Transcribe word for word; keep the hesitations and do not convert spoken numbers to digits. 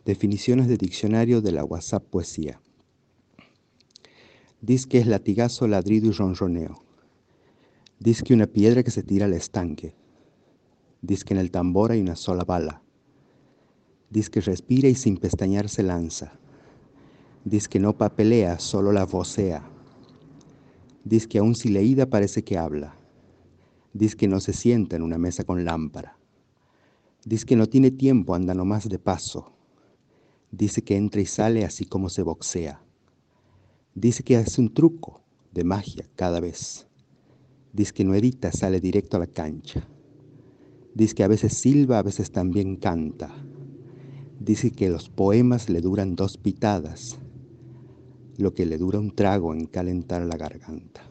Definiciones de diccionario de la WhatsApp Poesía. Diz que es latigazo, ladrido y ronroneo. Diz que una piedra que se tira al estanque. Diz que en el tambor hay una sola bala. Diz que respira y sin pestañear se lanza. Diz que no papelea, solo la vocea. Diz que aun si leída parece que habla. Diz que no se sienta en una mesa con lámpara. Diz que no tiene tiempo, anda nomás de paso. Dice que entra y sale así como se boxea. Dice que hace un truco de magia cada vez. Dice que no edita, sale directo a la cancha. Dice que a veces silba, a veces también canta. Dice que los poemas le duran dos pitadas, lo que le dura un trago en calentar la garganta.